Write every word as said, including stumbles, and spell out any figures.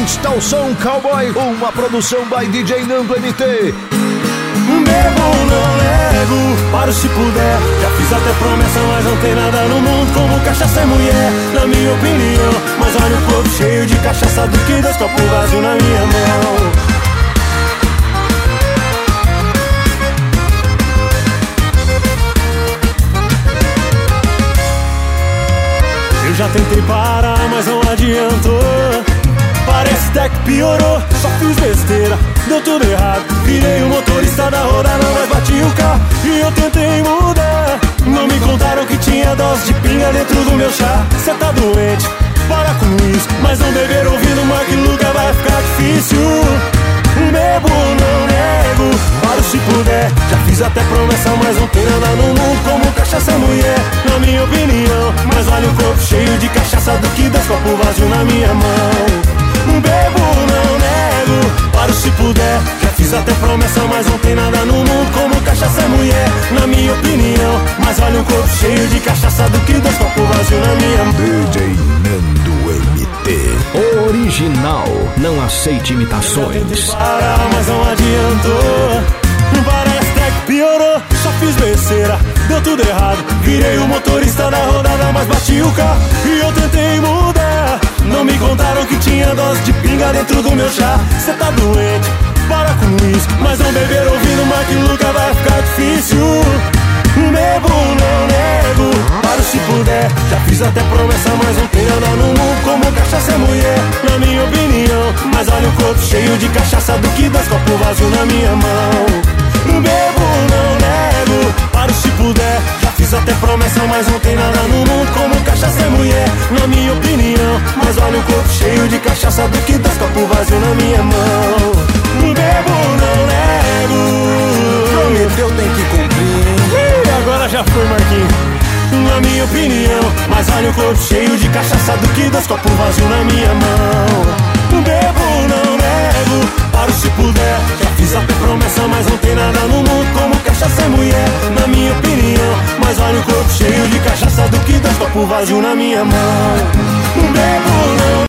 Insta o som cowboy, uma produção by D J Nando M T. Bebo, não nego, paro se puder. Já fiz até promessa, mas não tem nada no mundo como cachaça e mulher, na minha opinião. Mas olha o corpo cheio de cachaça do que dois copos vazios na minha mão. Eu já tentei parar, mas não adiantou. Parece até que piorou, só fiz besteira, deu tudo errado. Virei o motorista da rodada, mas bati o carro e eu tentei mudar. Não me contaram que tinha dose de pinga dentro do meu chá. Cê tá doente, para com isso, mas não beber ouvindo Mark Lucas vai ficar difícil. Bebo, não nego, paro se puder. Já fiz até promessa, mas não tem nada no mundo como cachaça e mulher, na minha opinião. Mas olha o corpo cheio de cachaça do que dois copos vazios na minha mão. Bebo, não nego, paro se puder. Já fiz até promessa, mas não tem nada no mundo como cachaça e mulher, na minha opinião. Mas olha o corpo cheio de cachaça do que dois copos vazios na minha mão. D J Nando M T, original, não aceite imitações. Parar, mas não adiantou. Parece até que piorou, só fiz besteira, deu tudo errado. Virei o motorista da rodada, mas bati o carro e eu tentei mudar. Não me contaram que tinha dose de pinga dentro do meu chá. Cê tá doente, para com isso, mas não beber ouvindo Mark Lucas vai ficar difícil. Bebo, não nego, paro se puder. Já fiz até promessa, mas não tem nada no mundo como cachaça e mulher, na minha opinião. Mas olha o corpo cheio de cachaça do que dois copos vazios na minha mão. Bebo, não nego, paro se puder. Já fiz até promessa, mas não tem nada no mundo como cachaça e mulher, na minha opinião. Mas olha o corpo cheio de cachaça do que dois copos vazios na minha mão. Bebo, não nego, prometeu, tem que cumprir. E agora já foi, Marquinhos, na minha opinião. Mas olha o corpo cheio de cachaça do que dois copos vazios na minha mão. Bebo, não nego, paro se puder. Já fiz até promessa, mas não tem nada no mundo como cachaça e mulher, na minha opinião. Mas olha o corpo cheio de cachaça do que dois copos vazios na minha mão. Bebo, não